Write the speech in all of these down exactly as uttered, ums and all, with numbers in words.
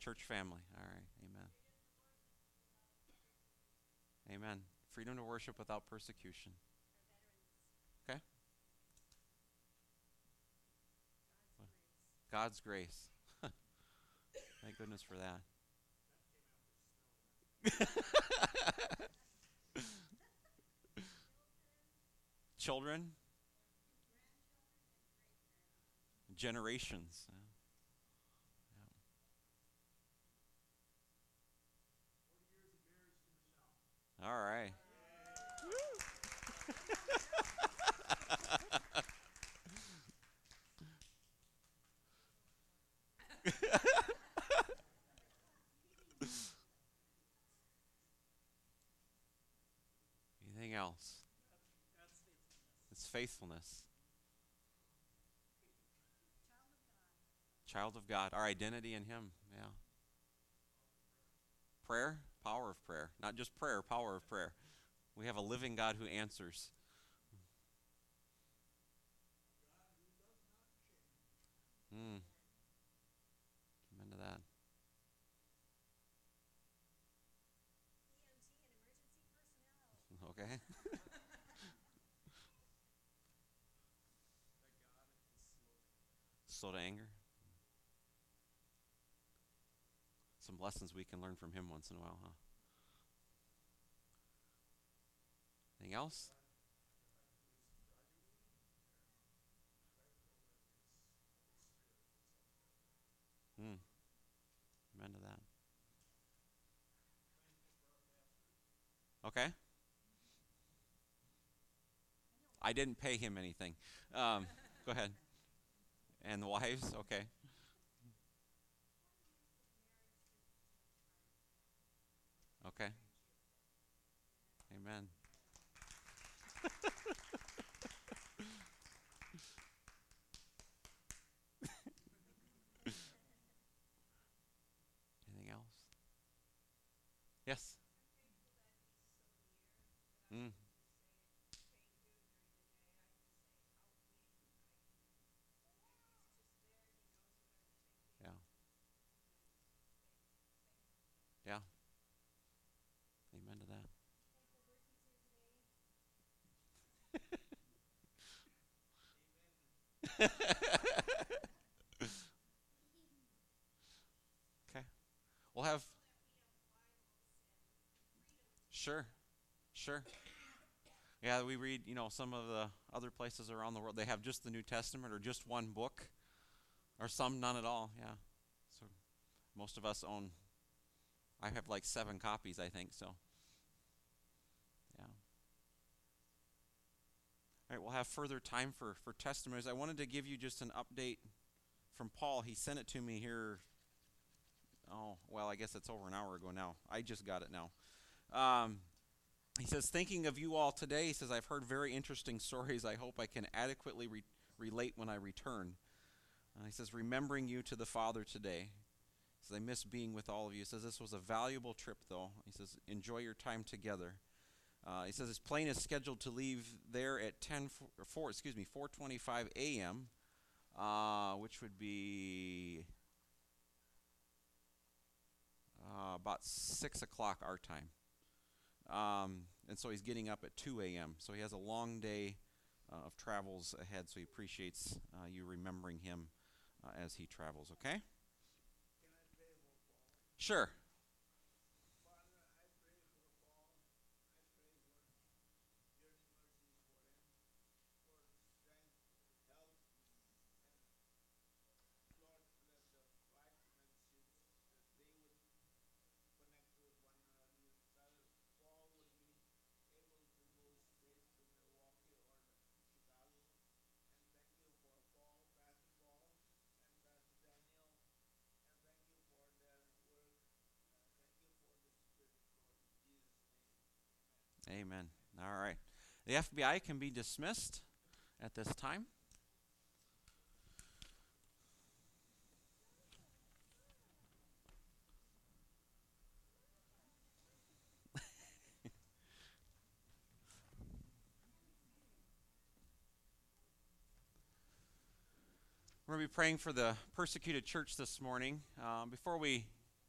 Church family. All right. Amen. Amen. Freedom to worship without persecution. Okay. God's grace. Thank goodness for that. Children, generations. Yeah. Yeah. All right. Anything else? It's faithfulness. Child of God. Our identity in Him. Yeah. Prayer, power of prayer. Not just prayer, power of prayer. We have a living God who answers. Mm, amen to that. Okay. Slow to anger. Some lessons we can learn from Him once in a while, huh? Anything else? Mm, amen to that. Okay. I didn't pay him anything. Um, go ahead. And the wives? Okay. Okay. Amen. Anything else? Yes. Mm, yeah. Yeah. Amen to that. Okay. We'll have. Sure. Sure. Yeah, we read, you know, some of the other places around the world, they have just the New Testament or just one book, or some none at all. Yeah. So most of us own, I have like seven copies, I think. So, yeah. All right, we'll have further time for, for testimonies. I wanted to give you just an update from Paul. He sent it to me here. Oh, well, I guess it's over an hour ago now. I just got it now. Um, he says, thinking of you all today, he says, I've heard very interesting stories I hope I can adequately re- relate when I return. Uh, he says, remembering you to the Father today. He says, I miss being with all of you. He says, this was a valuable trip, though. He says, enjoy your time together. Uh, he says his plane is scheduled to leave there at ten four, excuse me, four twenty-five a m, uh, which would be uh, about six o'clock our time. Um, and so he's getting up at two a m. So he has a long day uh, of travels ahead. So he appreciates uh, you remembering him uh, as he travels. Okay? Sure. Amen. All right. The F B I can be dismissed at this time. We're going to be praying for the persecuted church this morning. Um, before we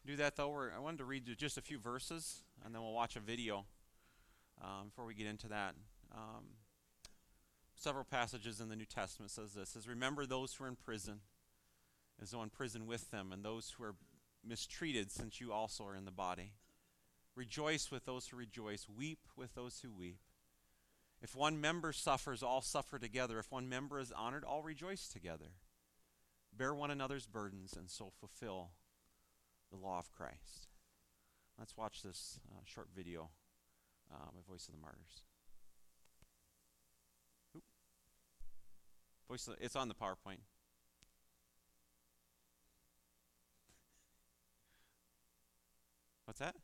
Do that though. We're, I wanted to read just a few verses, and then we'll watch a video um, before we get into that. Um, several passages in the New Testament says this: says, "Remember those who are in prison, as though in prison with them, and those who are mistreated, since you also are in the body. Rejoice with those who rejoice. Weep with those who weep. If one member suffers, all suffer together. If one member is honored, all rejoice together. Bear one another's burdens, and so fulfill the law of Christ." Let's watch this uh, short video uh, by Voice of the Martyrs. Oop. Voice of the, it's on the PowerPoint. What's that?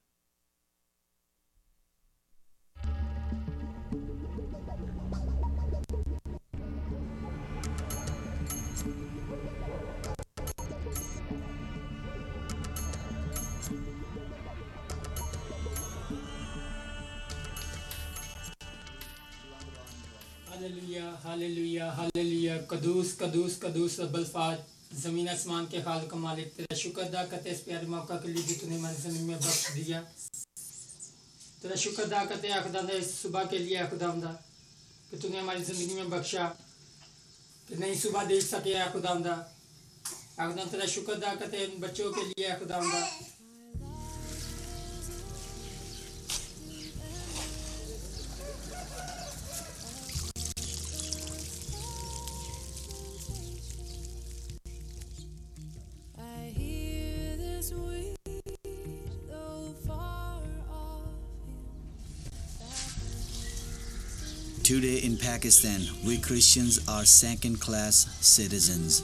Hallelujah hallelujah hallelujah कदूस कदूस कदूस रब्बल-फाज ज़मीन आसमान के खालिक मालिक तेरा शुक्र अदा करते इस प्यारे मौका के लिए जो तूने हमारी ज़िंदगी में बख्श दिया। तेरा शुक्र अदा करते हैं खुदावंद इस सुबह के लिए खुदावंद कि तूने हमारी ज़िंदगी में बख्शा कि नई सुबह देख सके खुदावंद। खुदावंद तेरा शुक्र अदा करते हैं बच्चों के लिए खुदावंद। Today in Pakistan, we Christians are second-class citizens.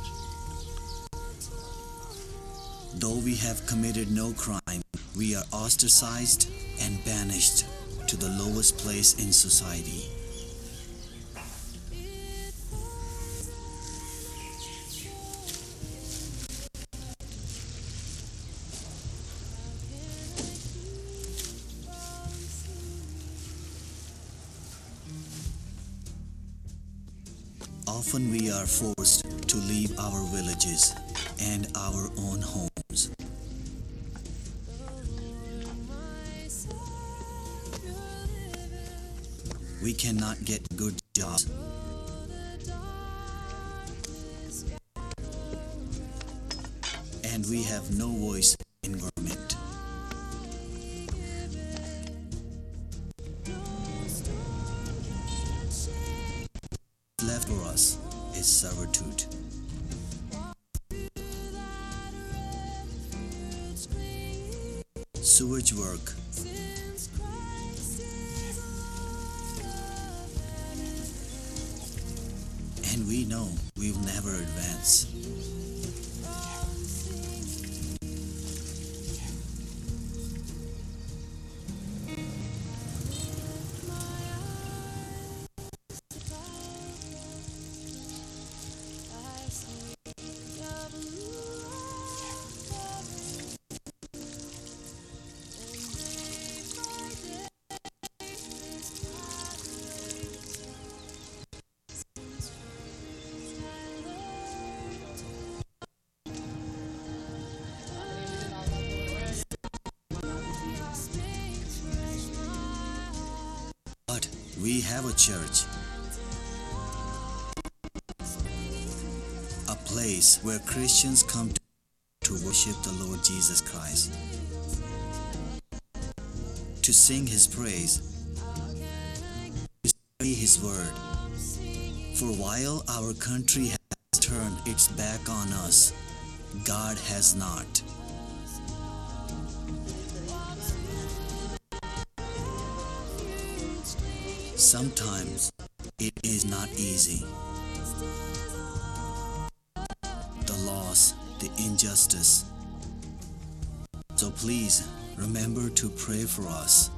Though we have committed no crime, we are ostracized and banished to the lowest place in society. Often we are forced to leave our villages and our own homes. We cannot get good jobs. And we have no voice in government. Left for us is servitude. Sewage work, and we know we will never advance. We have a church, a place where Christians come to worship the Lord Jesus Christ, to sing His praise, to study His word. For while our country has turned its back on us, God has not. Sometimes it is not easy. The loss, the injustice. So please remember to pray for us.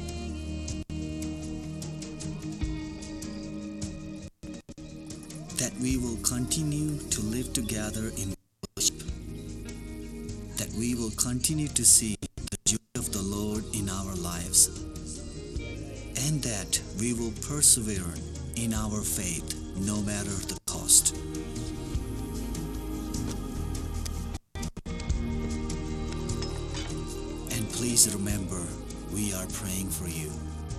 That we will continue to live together in worship. That we will continue to see the joy of the Lord in our lives. And that we will persevere in our faith no matter the cost. please remember we are praying for you.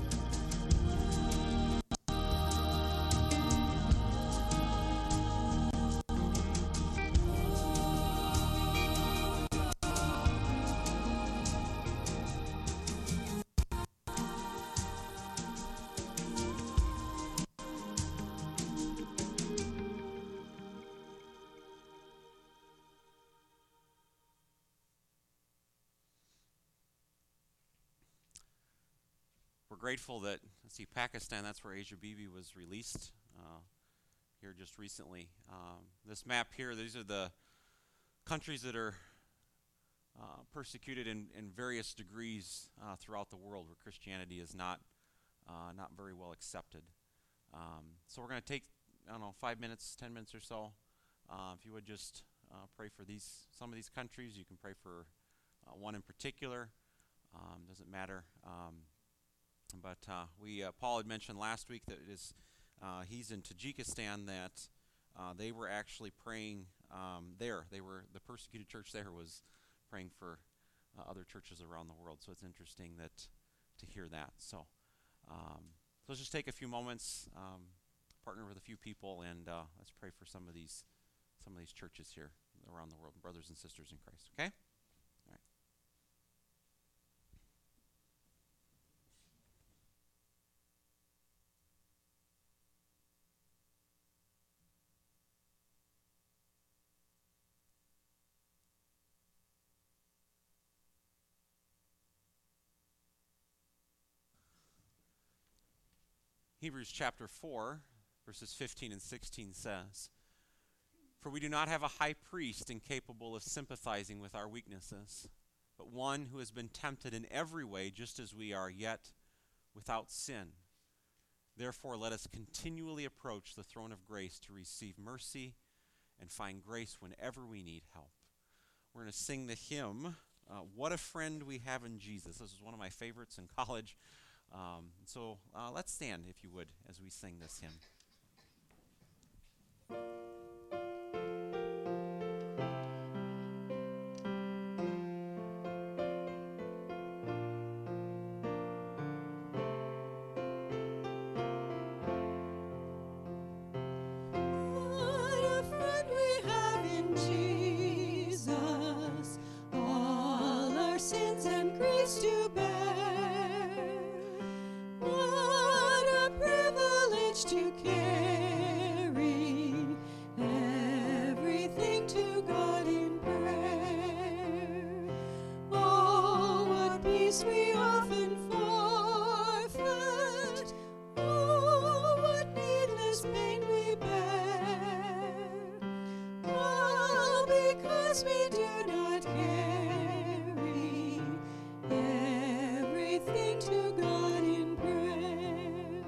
We're grateful that, let's see, Pakistan, that's where Asia Bibi was released uh, here just recently. Um, this map here, these are the countries that are uh, persecuted in, in various degrees uh, throughout the world where Christianity is not, uh, not very well accepted. Um, so we're going to take, I don't know, five minutes, ten minutes or so. Uh, if you would just uh, pray for these, some of these countries. You can pray for uh, one in particular. Um, doesn't matter. Um, But uh, we, uh, Paul had mentioned last week that it is, uh, he's in Tajikistan, that uh, they were actually praying um, there. They were, the persecuted church there was praying for uh, other churches around the world. So it's interesting that to hear that. So, um, so let's just take a few moments, um, partner with a few people, and uh, let's pray for some of these, some of these churches here around the world, brothers and sisters in Christ. Okay. All right. Hebrews chapter four, verses fifteen and sixteen says, "For we do not have a high priest incapable of sympathizing with our weaknesses, but one who has been tempted in every way just as we are, yet without sin. Therefore let us continually approach the throne of grace to receive mercy and find grace whenever we need help." We're going to sing the hymn, uh, "What a Friend We Have in Jesus." This is one of my favorites in college. Um, so uh, let's stand, if you would, as we sing this hymn. To carry everything to God in prayer. Oh, what peace we often forfeit. Oh, what needless pain we bear. All because we do not carry everything to God in prayer.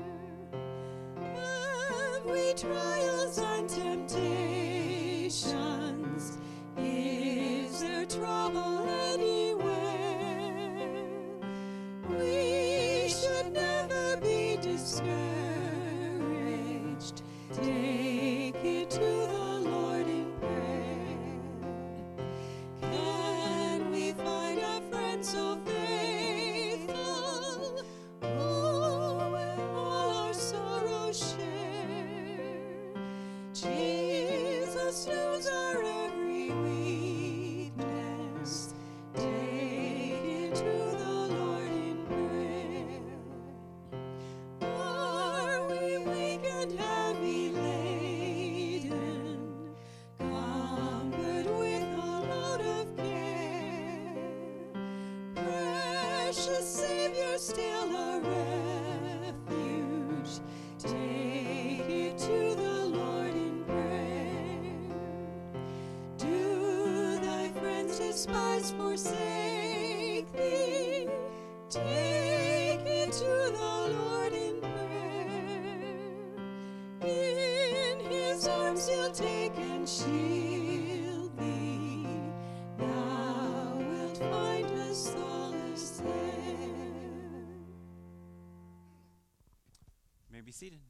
Every trials and temptations, is there trouble anywhere? We should never be discouraged. Take it to the Lord in prayer. Can we find a friend so faithful? Oh, when all our sorrows share. Jesus knows our every weakness. Take it to the Lord in prayer. Are we weak and heavy laden, cumbered with a load of care? Precious Savior, still a refuge. Take it to the Lord in prayer. Do thy friends despise, forsake thee? Take it to the Lord in prayer. In his arms he'll take and shield thee. Thou wilt find a solace there. You may be seated.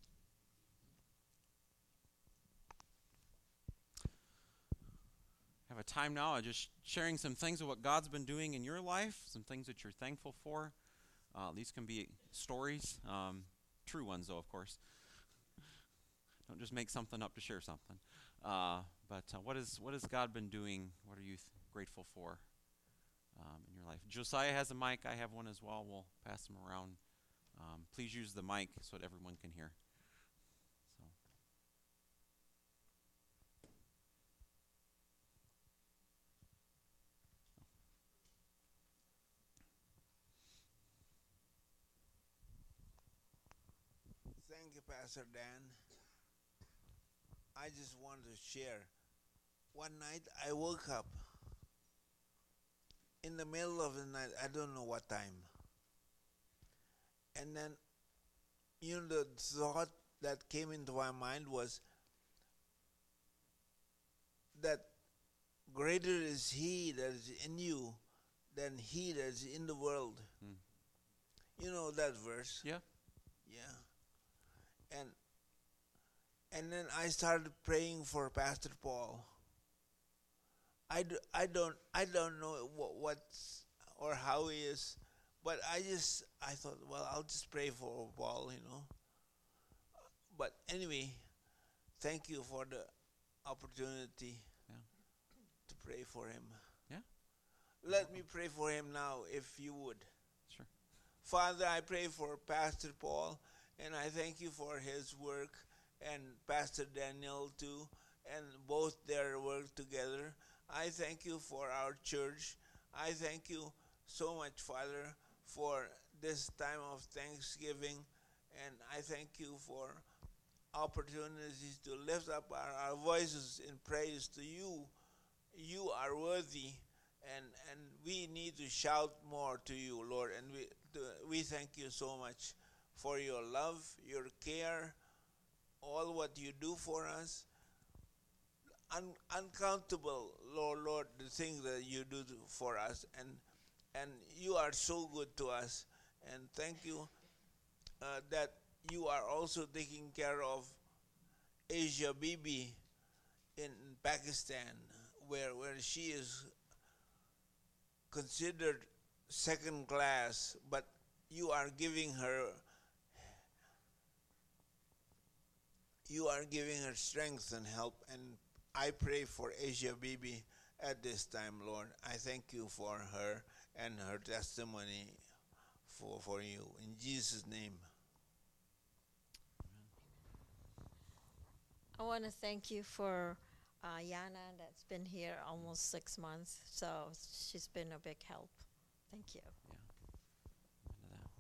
Have a time now of just sharing some things of what God's been doing in your life, some things that you're thankful for. Uh, these can be stories, um, true ones though, of course. Don't just make something up to share something. Uh, but uh, what is what has God been doing? What are you th- grateful for um, in your life? Josiah has a mic. I have one as well. We'll pass them around. Um, please use the mic so that everyone can hear. So. Thank you, Pastor Dan. I just want to share. One night I woke up in the middle of the night, I don't know what time. And then, you know, the thought that came into my mind was that greater is He that is in you than he that is in the world. Hmm. You know that verse? Yeah. Yeah. And and then I started praying for Pastor Paul. I, do, I don't I don't know what, what's or how he is, but I just I thought, well, I'll just pray for Paul, you know. But anyway, thank you for the opportunity Yeah. to pray for him. Yeah. Let me pray for him now, if you would. Sure. Father, I pray for Pastor Paul, and I thank you for his work, and Pastor Daniel too, and both their work together. I thank you for our church. I thank you so much, Father, for this time of Thanksgiving, and I thank you for opportunities to lift up our, our voices in praise to you. You are worthy, and and we need to shout more to you, Lord, and we to, we thank you so much for your love, your care, all what you do for us. Un- uncountable, Lord, Lord, the things that you do to, for us, and and you are so good to us. And thank you uh, that you are also taking care of Asia Bibi in Pakistan, where where she is considered second class, but you are giving her you are giving her strength and help. And I pray for Asia Bibi at this time, Lord. I thank you for her and her testimony for, for you. In Jesus' name. I want to thank you for uh, Yana that's been here almost six months. So she's been a big help. Thank you. Yeah. Into that.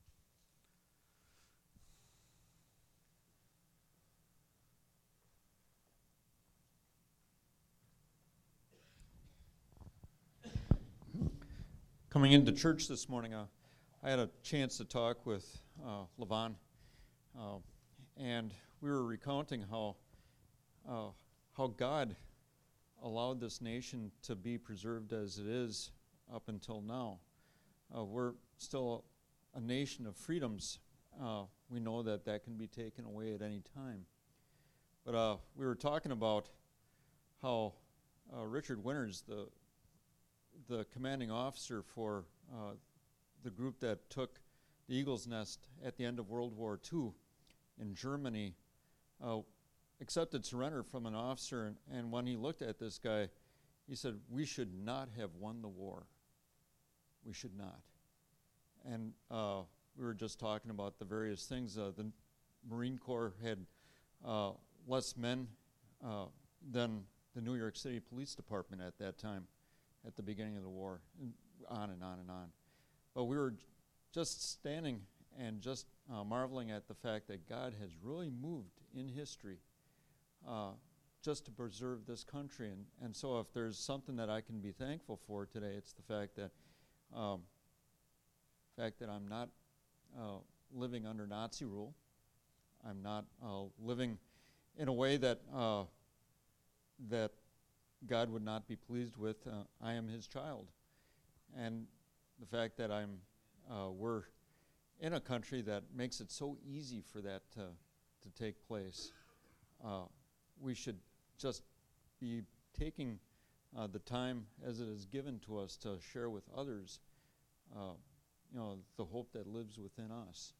Coming into church this morning, uh, I had a chance to talk with uh, Levon, uh, and we were recounting how uh, how God allowed this nation to be preserved as it is up until now. Uh, we're still a nation of freedoms. Uh, we know that that can be taken away at any time. But uh, we were talking about how uh, Richard Winters, the the commanding officer for uh, the group that took the Eagle's Nest at the end of World War Two in Germany, uh, accepted surrender from an officer, and, and when he looked at this guy, he said, "We should not have won the war. We should not." And uh, we were just talking about the various things. Uh, the Marine Corps had uh, less men uh, than the New York City Police Department at that time, at the beginning of the war, and on and on and on. But we were j- just standing and just uh, marveling at the fact that God has really moved in history uh, just to preserve this country. And, and so if there's something that I can be thankful for today, it's the fact that um, fact that I'm not uh, living under Nazi rule. I'm not uh, living in a way that uh, that God would not be pleased with. Uh, I am His child, and the fact that I'm uh, we're in a country that makes it so easy for that to to take place. Uh, we should just be taking uh, the time as it is given to us to share with others, uh, you know, the hope that lives within us.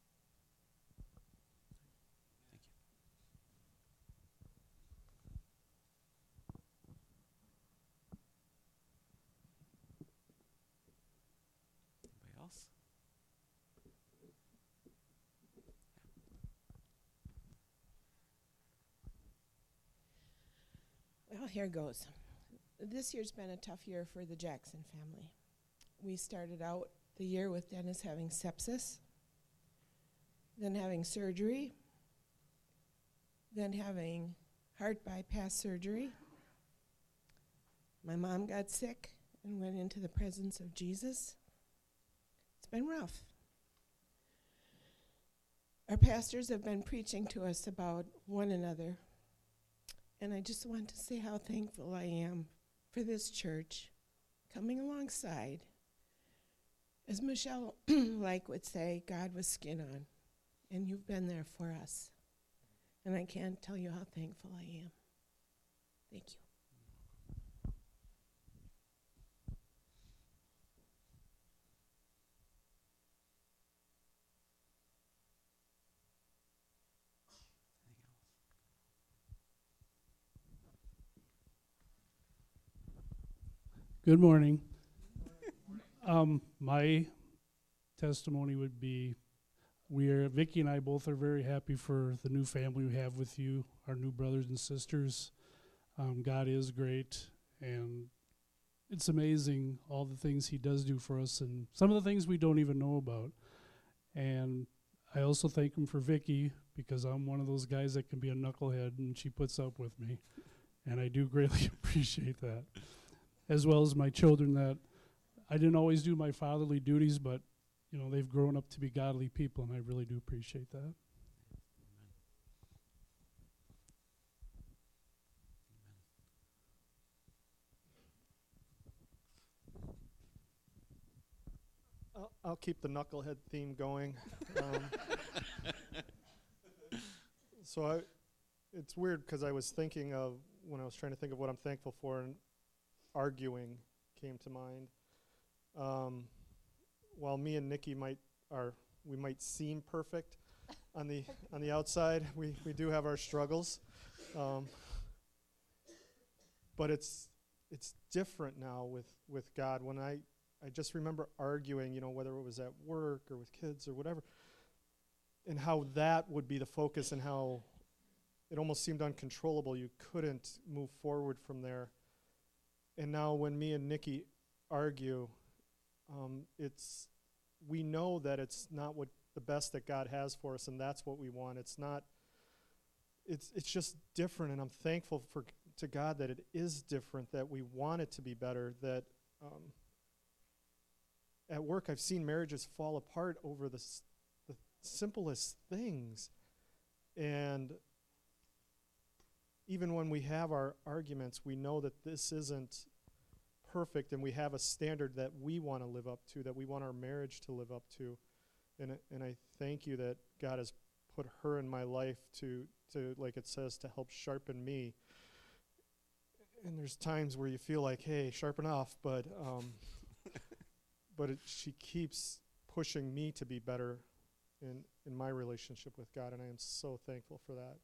Anybody else? Well, here goes. This year's been a tough year for the Jackson family. We started out the year with Dennis having sepsis, then having surgery, then having heart bypass surgery. My mom got sick and went into the presence of Jesus. It's been rough. Our pastors have been preaching to us about one another. And I just want to say how thankful I am for this church coming alongside. As Michelle like would say, God with skin on. And you've been there for us. And I can't tell you how thankful I am. Thank you. Good morning. Um, my testimony would be, we are, Vicki and I both are very happy for the new family we have with you, our new brothers and sisters. Um, God is great, and it's amazing all the things he does do for us, and some of the things we don't even know about. And I also thank him for Vicki, because I'm one of those guys that can be a knucklehead, and she puts up with me, and I do greatly appreciate that. As well as my children, that I didn't always do my fatherly duties, but you know, they've grown up to be godly people, and I really do appreciate that. I'll, I'll keep the knucklehead theme going. Um, so I, it's weird because I was thinking of, when I was trying to think of what I'm thankful for, and arguing came to mind. Um, while me and Nikki might are we might seem perfect on the on the outside, we, we do have our struggles. Um, but it's it's different now with, with God. When I, I just remember arguing, you know, whether it was at work or with kids or whatever, and how that would be the focus, and how it almost seemed uncontrollable. You couldn't move forward from there. And now when me and Nikki argue, um, it's we know that it's not what the best that God has for us, and that's what we want. It's not. It's it's just different, and I'm thankful for to God that it is different. That we want it to be better. That um, at work I've seen marriages fall apart over the s- the simplest things, and even when we have our arguments, we know that this isn't perfect, and we have a standard that we want to live up to, that we want our marriage to live up to. And and I thank you that God has put her in my life to, to like it says, to help sharpen me. And there's times where you feel like, hey, sharpen off, but um, but it, she keeps pushing me to be better in, in my relationship with God, and I am so thankful for that.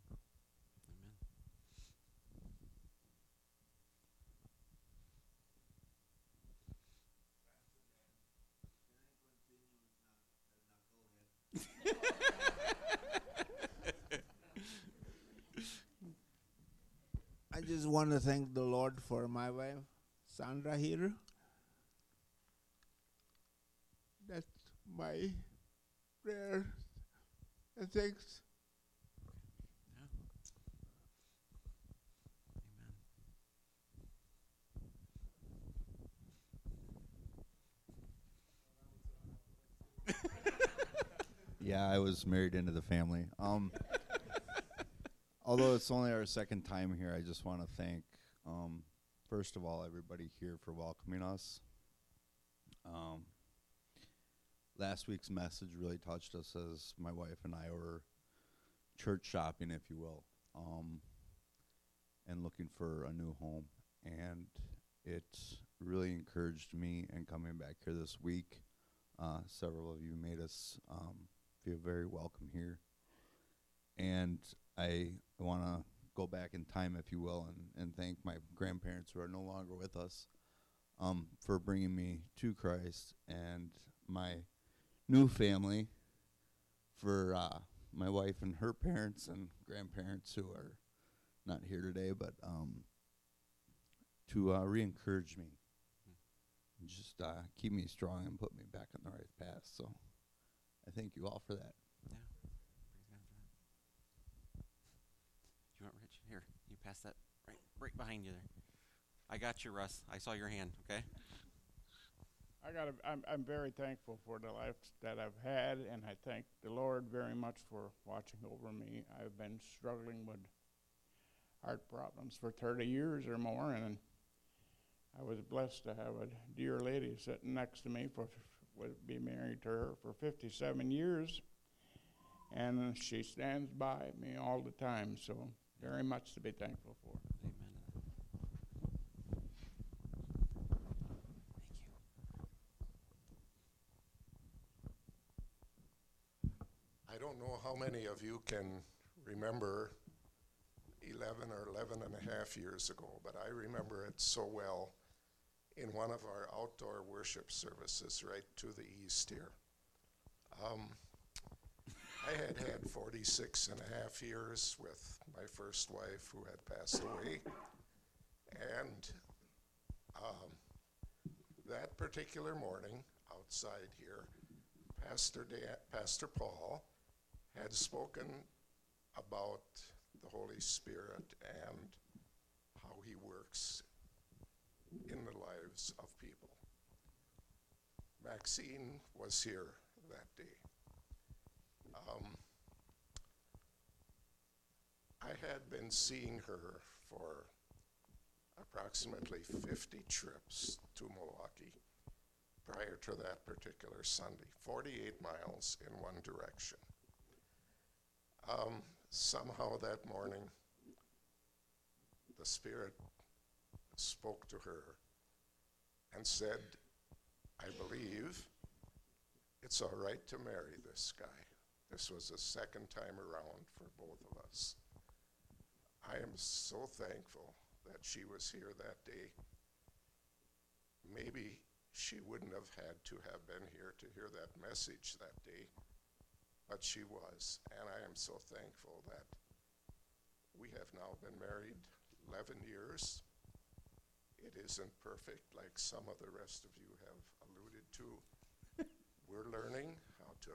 I just want to thank the Lord for my wife, Sandra, here. That's my prayer and thanks. Yeah, I was married into the family. Um, although it's only our second time here, I just want to thank, um, first of all, everybody here for welcoming us. Um, last week's message really touched us as my wife and I were church shopping, if you will, um, and looking for a new home. and it really encouraged me in coming back here this week. Uh, several of you made us um, feel very welcome here. And I want to go back in time, if you will, and, and thank my grandparents who are no longer with us um, for bringing me to Christ, and my new family for uh, my wife and her parents and grandparents who are not here today, but um, to uh, re-encourage me and just uh, keep me strong and put me back on the right path. So I thank you all for that. Yeah. Praise God for that. You want Rich? Here, you pass that right, right behind you there. I got you, Russ. I saw your hand. Okay. I got. I'm. I'm very thankful for the life that I've had, and I thank the Lord very much for watching over me. I've been struggling with heart problems for thirty years or more, and I was blessed to have a dear lady sitting next to me for would be married to her for fifty-seven years, and she stands by me all the time. So very much to be thankful for. Amen. I don't know how many of you can remember eleven or eleven and a half years ago, but I remember it so well in one of our outdoor worship services right to the east here. Um, I had had forty-six and a half years with my first wife who had passed away, and um, that particular morning outside here, Pastor Dan, Pastor Paul had spoken about the Holy Spirit and how he works in the lives of people. Maxine was here that day. Um, I had been seeing her for approximately fifty trips to Milwaukee prior to that particular Sunday, forty-eight miles in one direction. Um, somehow that morning, the Spirit spoke to her and said, I believe it's all right to marry this guy. This was the second time around for both of us. I am so thankful that she was here that day. Maybe she wouldn't have had to have been here to hear that message that day, but she was, and I am so thankful that we have now been married eleven years. It isn't perfect like some of the rest of you have alluded to. We're learning how to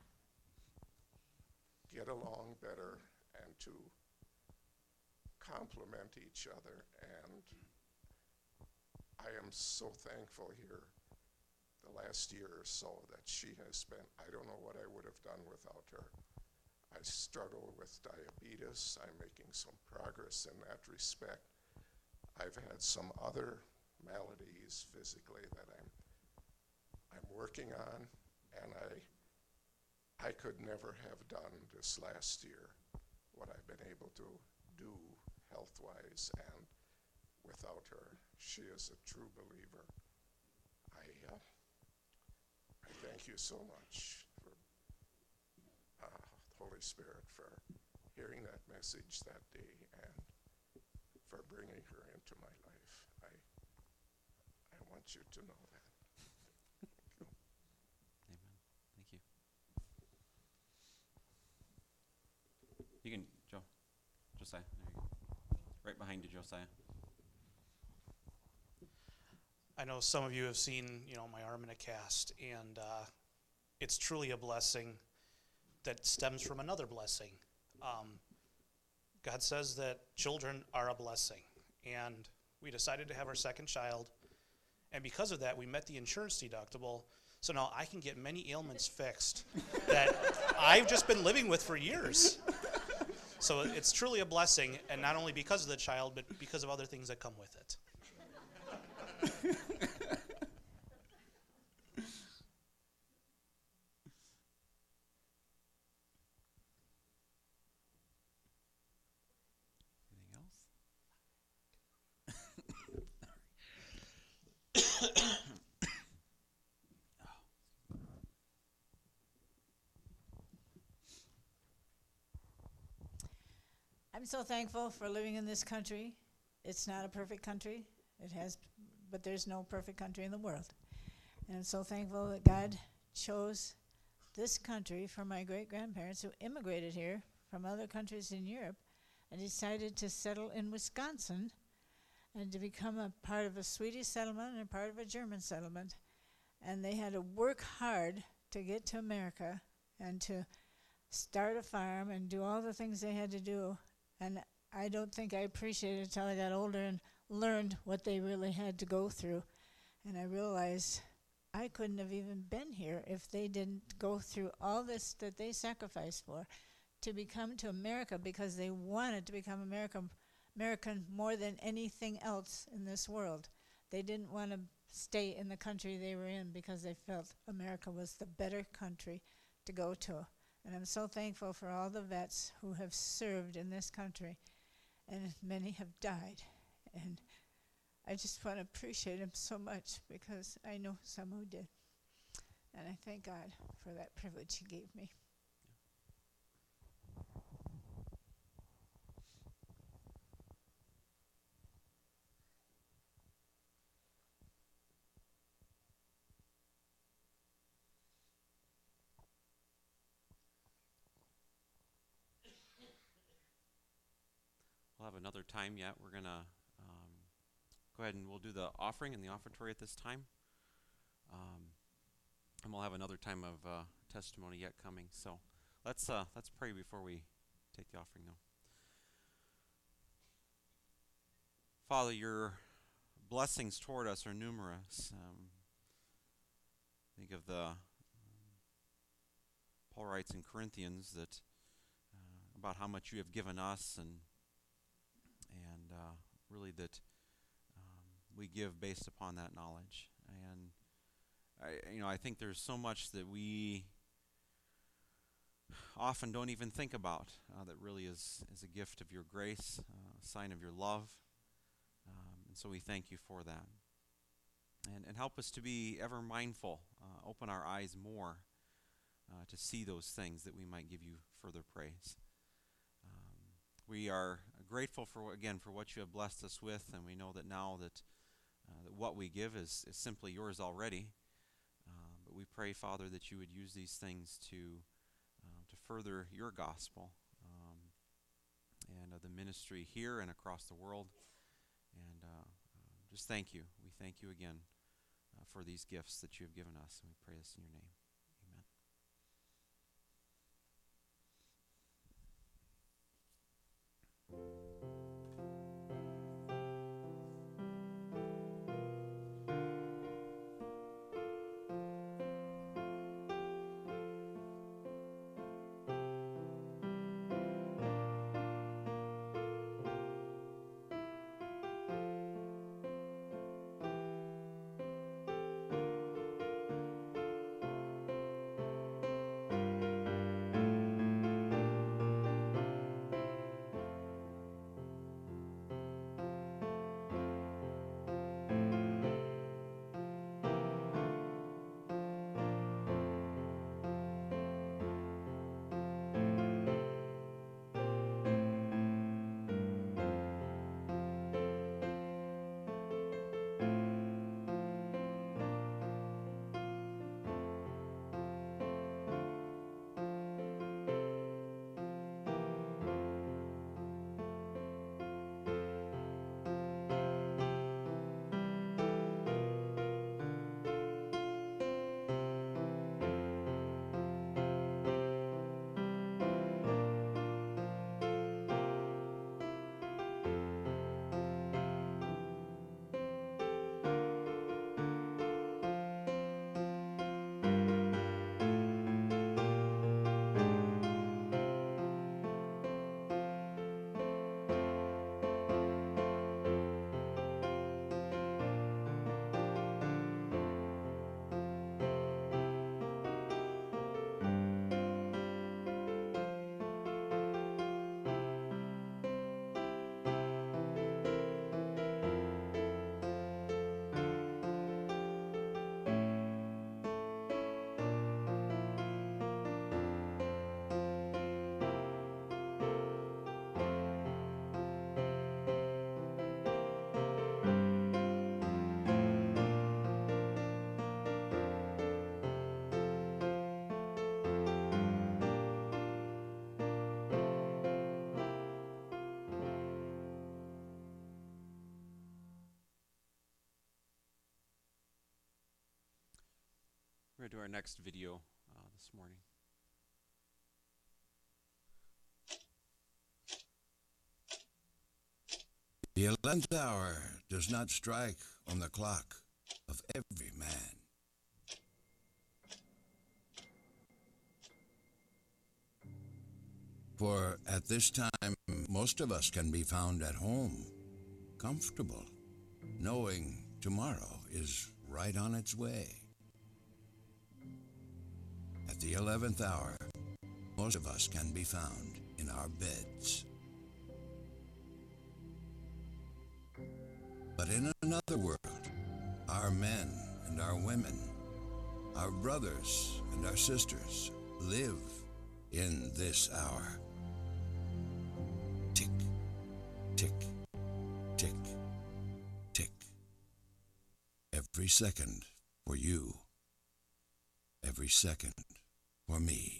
get along better and to complement each other, and I am so thankful here the last year or so that she has spent. I don't know what I would have done without her. I struggle with diabetes. I'm making some progress in that respect. I've had some other maladies physically that I'm I'm working on, and I I could never have done this last year what I've been able to do health-wise and without her. She is a true believer. I uh, I thank you so much for uh, Holy Spirit for hearing that message that day and for bringing her into my life. I I want you to know that. Amen. Thank you. You can, Joe. Josiah. There you go. Right behind you, Josiah. I know some of you have seen, you know, my arm in a cast, and uh, it's truly a blessing that stems from another blessing. Um, God says that children are a blessing, and we decided to have our second child, and because of that, we met the insurance deductible, so now I can get many ailments fixed that I've just been living with for years. So it's truly a blessing, and not only because of the child, but because of other things that come with it. Anything else? I'm so thankful for living in this country. It's not a perfect country. It has, but there's no perfect country in the world. And I'm so thankful that God chose this country for my great-grandparents who immigrated here from other countries in Europe and decided to settle in Wisconsin and to become a part of a Swedish settlement and a part of a German settlement. And they had to work hard to get to America and to start a farm and do all the things they had to do. And I don't think I appreciated it until I got older and learned what they really had to go through. And I realized I couldn't have even been here if they didn't go through all this that they sacrificed for to become to America, because they wanted to become American, American more than anything else in this world. They didn't want to stay in the country they were in because they felt America was the better country to go to. And I'm so thankful for all the vets who have served in this country, and many have died. And I just want to appreciate them so much because I know some who did. And I thank God for that privilege He gave me. We'll have another time yet. We're going to um, go ahead and we'll do the offering and the offertory at this time. Um, and we'll have another time of uh, testimony yet coming. So let's uh, let's pray before we take the offering, though. Father, your blessings toward us are numerous. Um, think of the um, Paul writes in Corinthians that uh, about how much you have given us, and and uh, really that um, we give based upon that knowledge. And I, you know, I think there's so much that we often don't even think about uh, that really is is a gift of your grace, uh, a sign of your love. Um, and so we thank you for that. And and help us to be ever mindful, uh, open our eyes more uh, to see those things that we might give you further praise. Um, we are grateful for, again, for what you have blessed us with, and we know that now that, uh, that what we give is, is simply yours already. Uh, but we pray, Father, that you would use these things to uh, to further your gospel um, and uh, the ministry here and across the world. And uh, uh, just thank you. We thank you again uh, for these gifts that you have given us, and we pray this in your name. going to our next video uh, this morning. The eleventh hour does not strike on the clock of every man. For at this time, most of us can be found at home, comfortable, knowing tomorrow is right on its way. At the eleventh hour, most of us can be found in our beds. But in another world, our men and our women, our brothers and our sisters live in this hour. Tick, tick, tick, tick. Every second for you. Every second for me.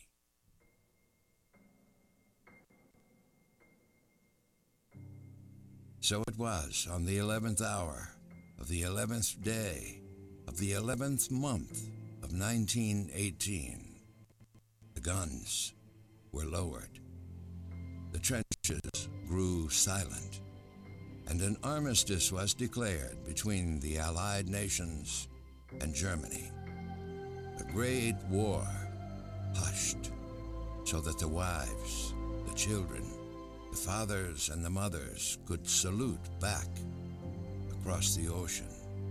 So it was on the eleventh hour of the eleventh day of the eleventh month of nineteen eighteen. The guns were lowered. The trenches grew silent, and an armistice was declared between the Allied nations and Germany. The Great War hushed, so that the wives, the children, the fathers and the mothers could salute back across the ocean.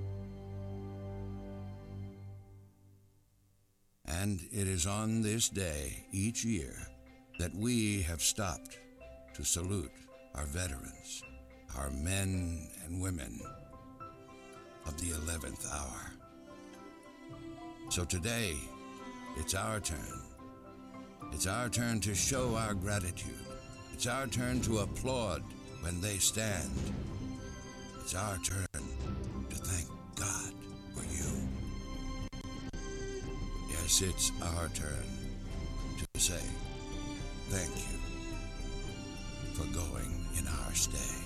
And it is on this day each year that we have stopped to salute our veterans, our men and women of the eleventh hour. So today, it's our turn. It's our turn to show our gratitude. It's our turn to applaud when they stand. It's our turn to thank God for you. Yes, it's our turn to say thank you for going in our stead.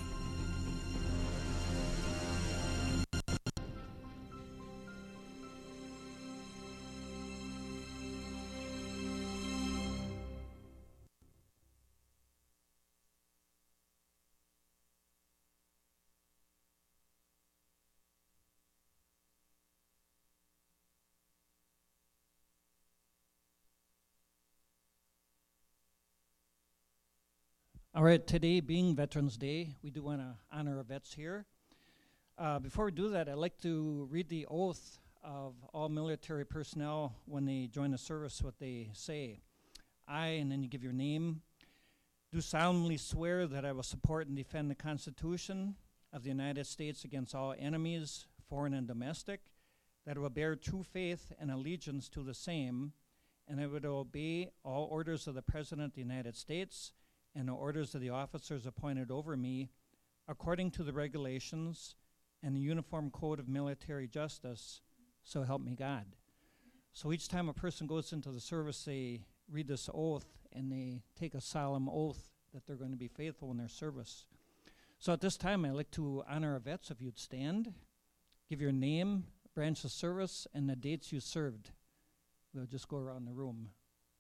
All right, today being Veterans Day, we do want to honor our vets here. Uh, before we do that, I'd like to read the oath of all military personnel when they join the service, what they say. I, and then you give your name, do solemnly swear that I will support and defend the Constitution of the United States against all enemies, foreign and domestic, that I will bear true faith and allegiance to the same, and I would obey all orders of the President of the United States and the orders of the officers appointed over me, according to the regulations and the Uniform Code of Military Justice, so help me God. So each time a person goes into the service, they read this oath, and they take a solemn oath that they're going to be faithful in their service. So at this time, I'd like to honor our vets. If you'd stand, give your name, branch of service, and the dates you served. We'll just go around the room.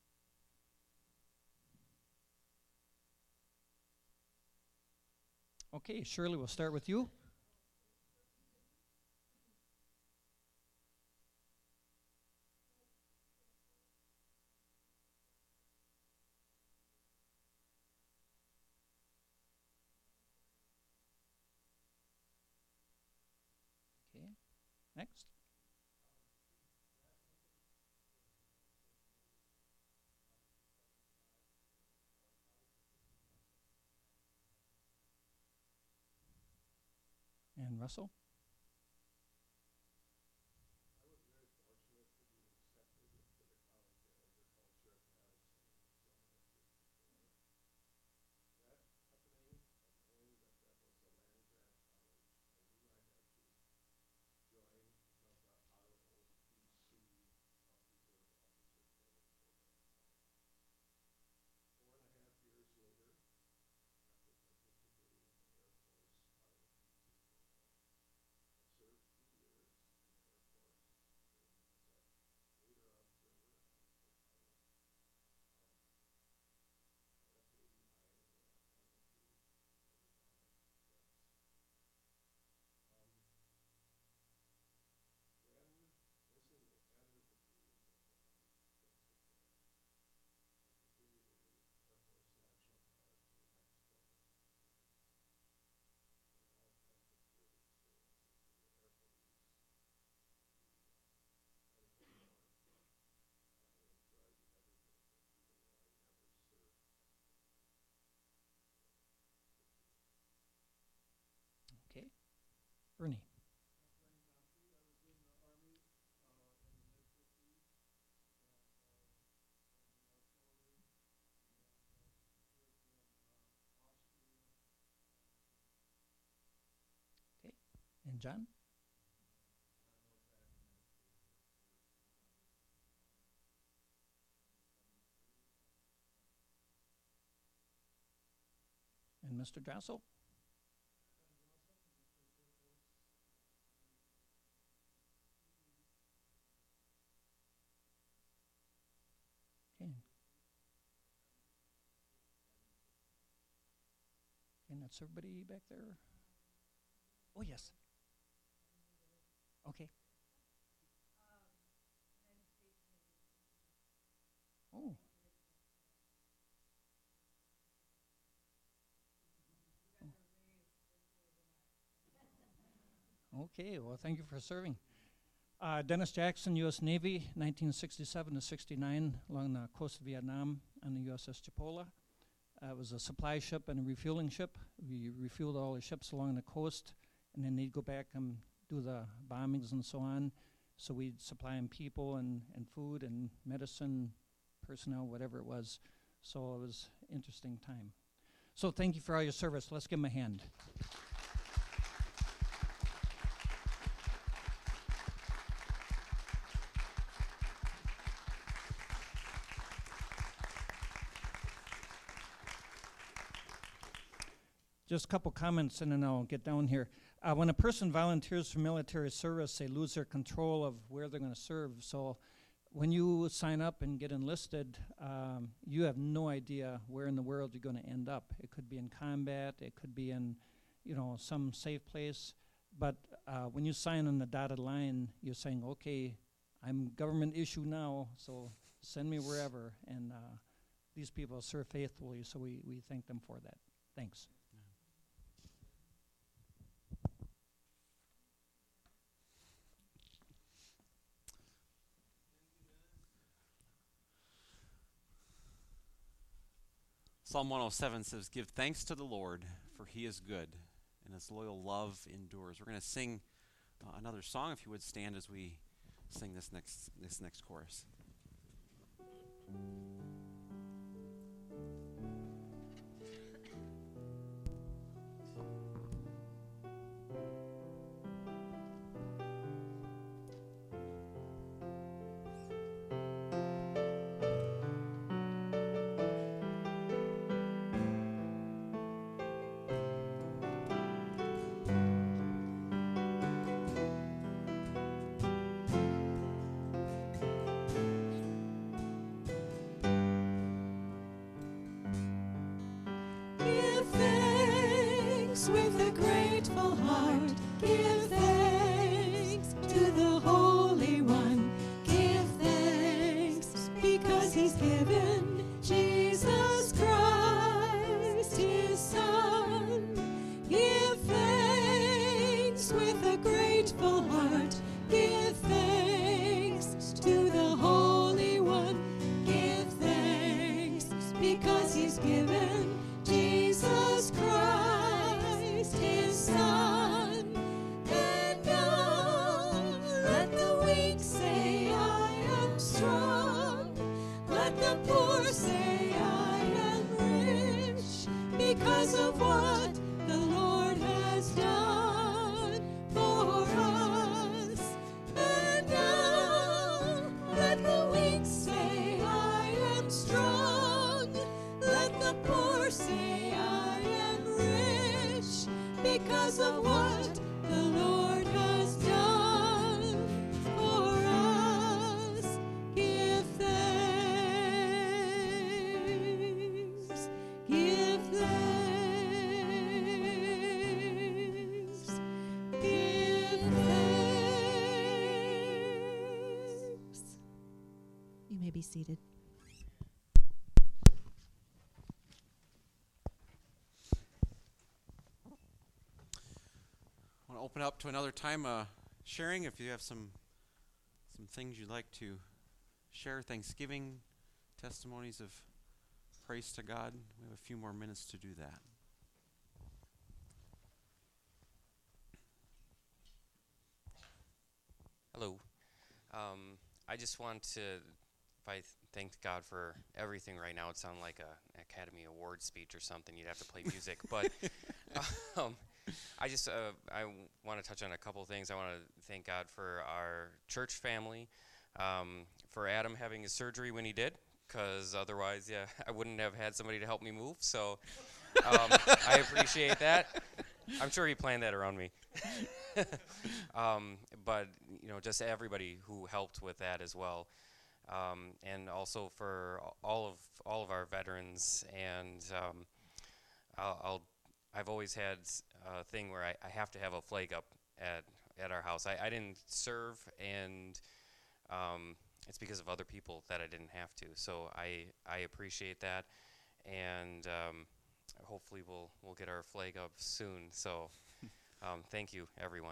Okay, Shirley, we'll start with you. Okay, next. And Russell? Ernie. Okay, and John? And Mister Drossel? Okay. And that's everybody back there? Oh, yes. Okay. Oh. Okay, well, thank you for serving. Uh, Dennis Jackson, U S Navy, nineteen sixty-seven to sixty-nine, along the coast of Vietnam on the U S S Chipola. Uh, it was a supply ship and a refueling ship. We refueled all the ships along the coast, and then they'd go back and do the bombings and so on. So we'd supply them people and, and food and medicine, personnel, whatever it was. So it was an interesting time. So thank you for all your service. Let's give them a hand. Just a couple comments and then I'll get down here. Uh, when a person volunteers for military service, they lose their control of where they're going to serve. So when you sign up and get enlisted, um, you have no idea where in the world you're going to end up. It could be in combat, it could be in, you know, some safe place. But uh, when you sign on the dotted line, you're saying, okay, I'm government issue now, so send me wherever. And uh, these people serve faithfully, so we, we thank them for that. Thanks. Psalm one oh seven says, "Give thanks to the Lord, for he is good, and his loyal love endures." We're going to sing uh, another song. If you would stand as we sing this next this next chorus. Give thanks with a grateful heart. Give thanks to the Holy One. Give thanks because he's given Jesus Christ, his Son. Give thanks with a grateful heart. Give thanks to the Holy One. Give thanks because he's given Jesus Christ, his Son. And now let the weak say, I am strong. Let the poor say, I am rich, because of what the Lord has done for us. And now let the weak say, I am strong. Let the poor say, I am rich, because of what the Lord has done for us. Give thanks, give thanks, give thanks. You may be seated. I want to open up to another time uh, sharing. If you have some some things you'd like to share, Thanksgiving, testimonies of praise to God, we have a few more minutes to do that. I just want to, if I th- thank God for everything right now, it sounds like a Academy Award speech or something. You'd have to play music, but um, I just uh, I w- want to touch on a couple things. I want to thank God for our church family, um, for Adam having his surgery when he did, because otherwise, yeah, I wouldn't have had somebody to help me move. So um, I appreciate that. I'm sure he planned that around me. um, but you know, just everybody who helped with that as well, um, and also for all of all of our veterans. And um, I'll, I'll I've always had a thing where I, I have to have a flag up at at our house. I, I didn't serve, and um, it's because of other people that I didn't have to. So I I appreciate that, and um, hopefully we'll we'll get our flag up soon. So um, thank you, everyone.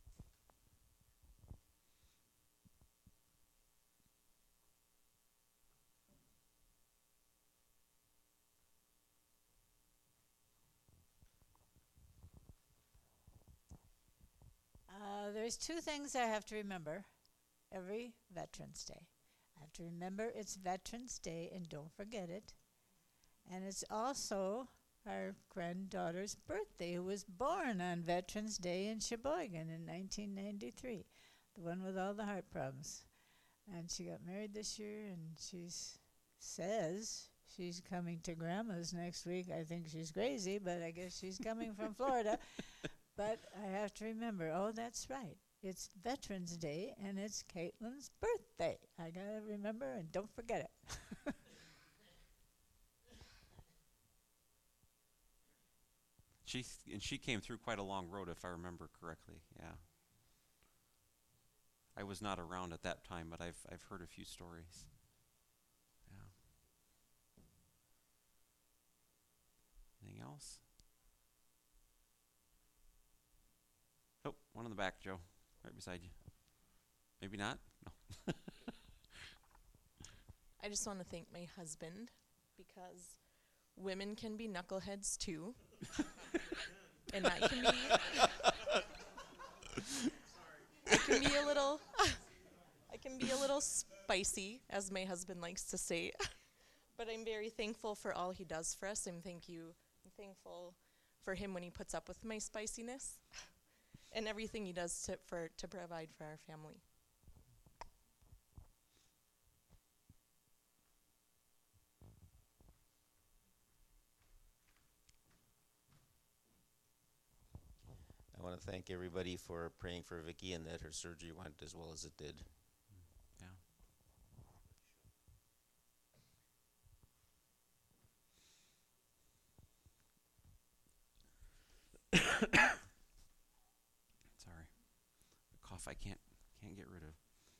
Uh, there's two things I have to remember every Veterans Day. I have to remember it's Veterans Day and don't forget it. And it's also our granddaughter's birthday, who was born on Veterans Day in Sheboygan in nineteen ninety-three, the one with all the heart problems. And she got married this year, and she says she's coming to Grandma's next week. I think she's crazy, but I guess she's coming from Florida. But I have to remember, oh, that's right. It's Veterans Day, and it's Caitlin's birthday. I got to remember, and don't forget it. She and she came through quite a long road, if I remember correctly. Yeah. I was not around at that time, but I've I've heard a few stories. Yeah. Anything else? Oh, one in the back, Joe, right beside you. Maybe not. No. I just want to thank my husband, because women can be knuckleheads too. And I can be I can be a little I can be a little spicy, as my husband likes to say. But I'm very thankful for all he does for us. I'm thank you I'm thankful for him when he puts up with my spiciness and everything he does to for to provide for our family. I want to thank everybody for praying for Vicky and that her surgery went as well as it did. Yeah. Sorry. A cough I can't can't get rid of.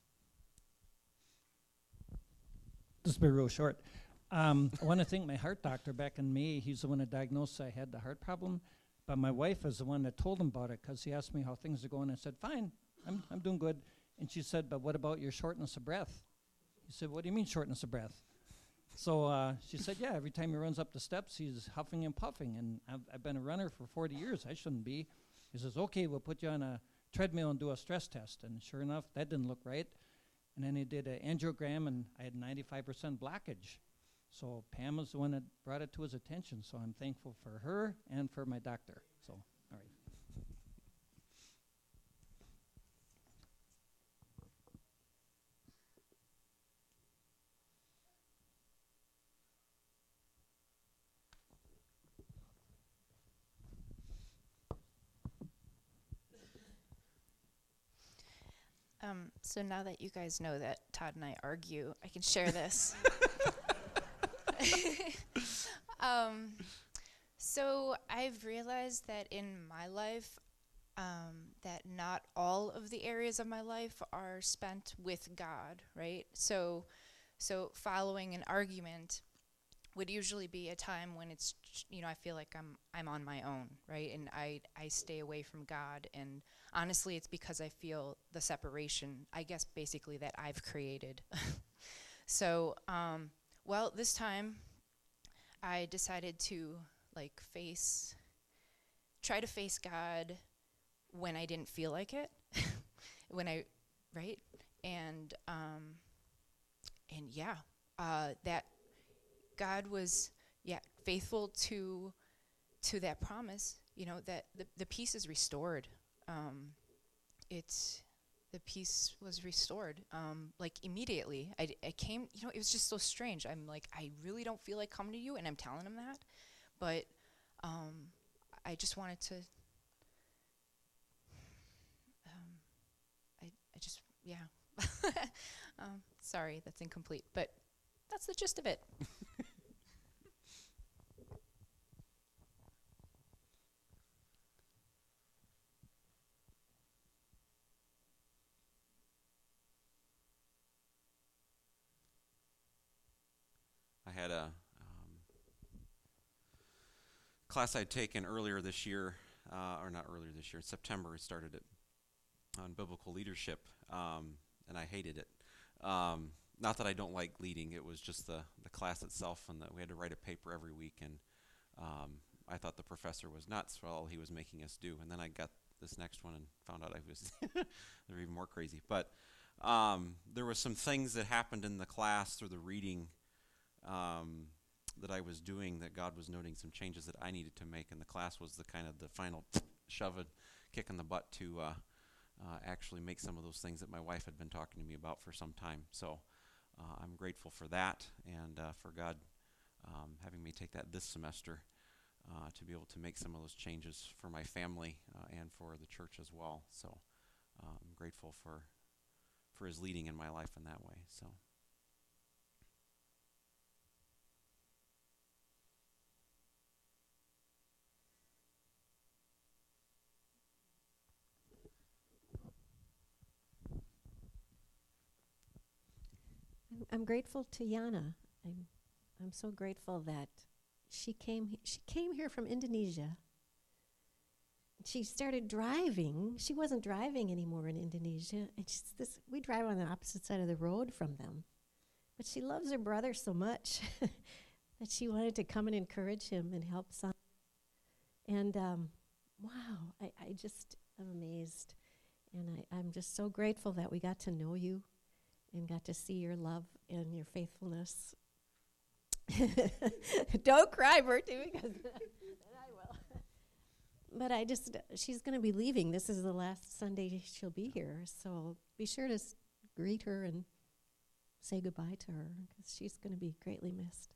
This will be real short. Um, I want to thank my heart doctor back in May. He's the one that diagnosed I had the heart problem. But my wife is the one that told him about it, because he asked me how things are going. I said, fine, I'm I'm doing good. And she said, but what about your shortness of breath? He said, what do you mean shortness of breath? So uh, she said, yeah, every time he runs up the steps, he's huffing and puffing. And I've, I've been a runner for forty years. I shouldn't be. He says, okay, we'll put you on a treadmill and do a stress test. And sure enough, that didn't look right. And then he did an angiogram, and I had ninety-five percent blockage. So Pam was the one that brought it to his attention. So I'm thankful for her and for my doctor. So, all right. Um, so now that you guys know that Todd and I argue, I can share this. um, so I've realized that in my life, um, that not all of the areas of my life are spent with God, right? So, so following an argument would usually be a time when it's, you know, I feel like I'm I'm on my own, right? And I I stay away from God, and honestly, it's because I feel the separation, I guess, basically that I've created. So, um, well, this time I decided to like face, try to face God when I didn't feel like it, when I, right? and um, and yeah, uh, that God was yeah faithful to to that promise. You know, that the the peace is restored. Um, it's the peace was restored um, like immediately. I, d- I came, you know, it was just so strange. I'm like, I really don't feel like coming to you, and I'm telling him that, but um, I just wanted to. Um, I I just yeah. um, sorry, that's incomplete, but that's the gist of it. I had a um, class I'd taken earlier this year, uh, or not earlier this year, in September. I started it on biblical leadership, um, and I hated it. Um, not that I don't like leading; it was just the the class itself, and that we had to write a paper every week, and um, I thought the professor was nuts for all he was making us do. And then I got this next one and found out I was they're even more crazy. But um, there was some things that happened in the class through the reading. Um, that I was doing, that God was noting some changes that I needed to make, and the class was the kind of the final shove it, kick in the butt to uh, uh, actually make some of those things that my wife had been talking to me about for some time. So uh, I'm grateful for that, and uh, for God um, having me take that this semester uh, to be able to make some of those changes for my family uh, and for the church as well. So uh, I'm grateful for for His leading in my life in that way. So. I'm, I'm grateful to Yana. I'm, I'm so grateful that she came. he- She came here from Indonesia. She started driving. She wasn't driving anymore in Indonesia, and she's this. We drive on the opposite side of the road from them, but she loves her brother so much that she wanted to come and encourage him and help some. And um, wow, I, I just am amazed, and I, I'm just so grateful that we got to know you and got to see your love and your faithfulness. Don't cry, Bertie, because I will. But I just, she's going to be leaving. This is the last Sunday she'll be here, so be sure to s- greet her and say goodbye to her, because she's going to be greatly missed.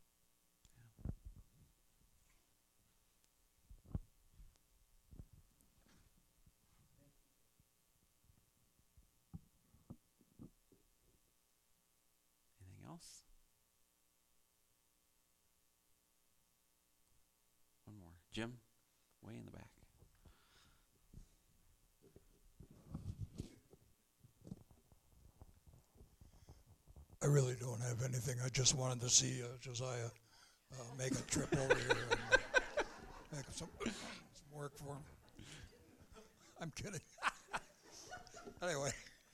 Anything else? One more. Jim, way in the back. I really don't have anything. I just wanted to see uh, Josiah uh, make a trip over here and uh, make some, some work for him. I'm kidding. Anyway,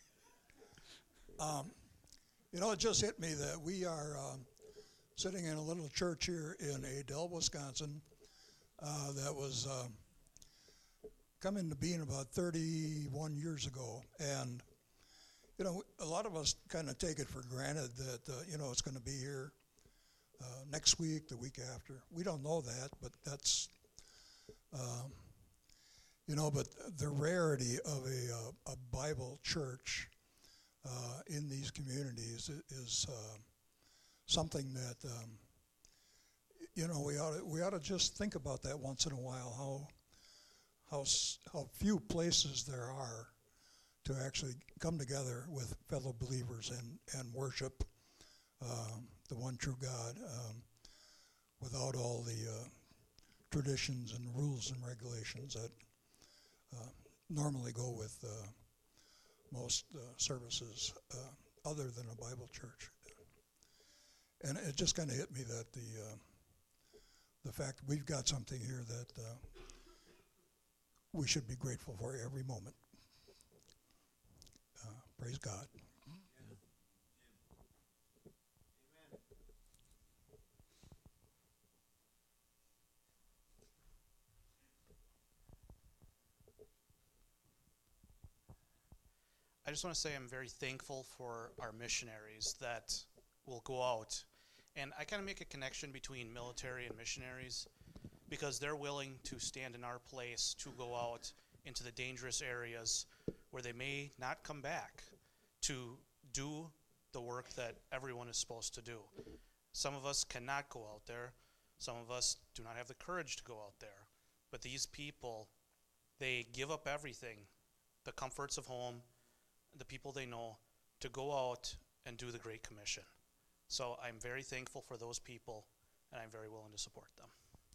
um, you know, it just hit me that we are um, sitting in a little church here in Adel, Wisconsin, uh, that was um, come into being about thirty-one years ago. And, you know, a lot of us kind of take it for granted that, uh, you know, it's going to be here uh, next week, the week after. We don't know that, but that's, um, you know, but the rarity of a, uh, a Bible church uh, in these communities i- is uh, something that, um, you know, we ought to, we ought to just think about that once in a while, how how s- how few places there are to actually come together with fellow believers and, and worship um, the one true God um, without all the uh, traditions and rules and regulations that uh, normally go with uh, most uh, services uh, other than a Bible church. And it just kind of hit me that the uh, the fact we've got something here that uh, we should be grateful for every moment. Uh, praise God. I just want to say I'm very thankful for our missionaries that will go out. And I kind of make a connection between military and missionaries because they're willing to stand in our place to go out into the dangerous areas where they may not come back to do the work that everyone is supposed to do. Some of us cannot go out there. Some of us do not have the courage to go out there. But these people, they give up everything, the comforts of home, the people they know, to go out and do the Great Commission. So I'm very thankful for those people, and I'm very willing to support them.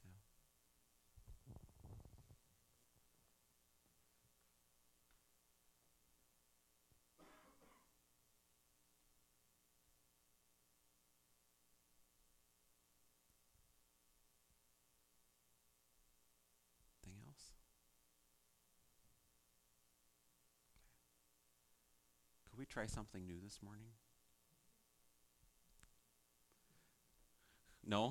Anything else? Could we try something new this morning? No?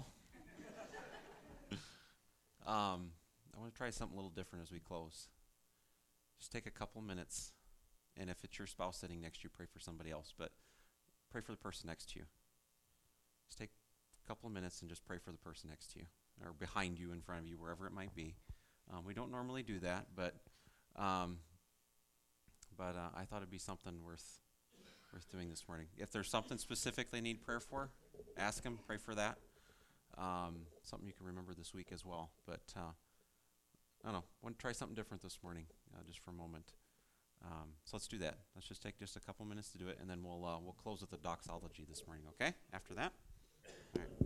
um, I want to try something a little different as we close. Just take a couple minutes, and if it's your spouse sitting next to you, pray for somebody else, but pray for the person next to you. Just take a couple of minutes and just pray for the person next to you, or behind you, in front of you, wherever it might be. Um, we don't normally do that, but um, but uh, I thought it'd be something worth worth doing this morning. If there's something specific they need prayer for, ask them, pray for that. Um, something you can remember this week as well. But uh, I don't know, want to try something different this morning, uh, just for a moment. Um, so let's do that. Let's just take just a couple minutes to do it, and then we'll uh, we'll close with the doxology this morning. Okay? After that. All right.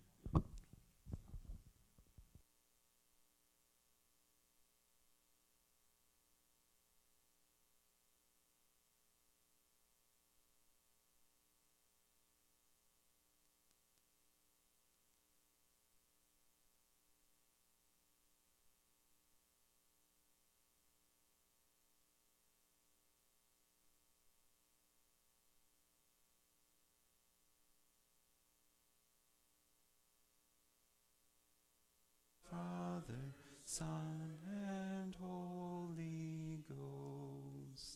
Father, Son, and Holy Ghost.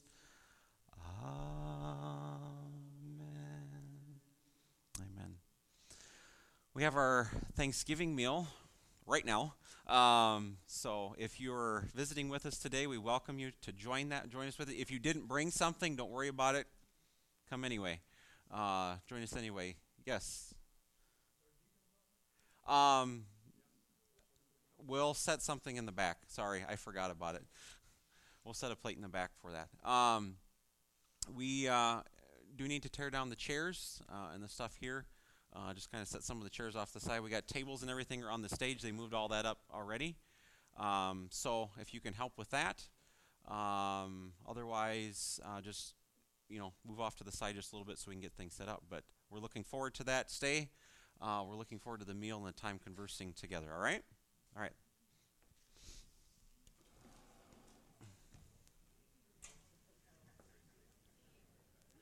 Amen. Amen. We have our Thanksgiving meal right now. Um, so if you're visiting with us today, we welcome you to join that. Join us with it. If you didn't bring something, don't worry about it. Come anyway. Uh, join us anyway. Yes. Um. We'll set something in the back. Sorry, I forgot about it. We'll set a plate in the back for that. Um, we uh, do need to tear down the chairs uh, and the stuff here. Uh, just kind of set some of the chairs off the side. We got tables and everything on the stage. They moved all that up already. Um, so if you can help with that. Um, otherwise, uh, just, you know, move off to the side just a little bit so we can get things set up. But we're looking forward to that. Stay. Uh, we're looking forward to the meal and the time conversing together. All right? All right.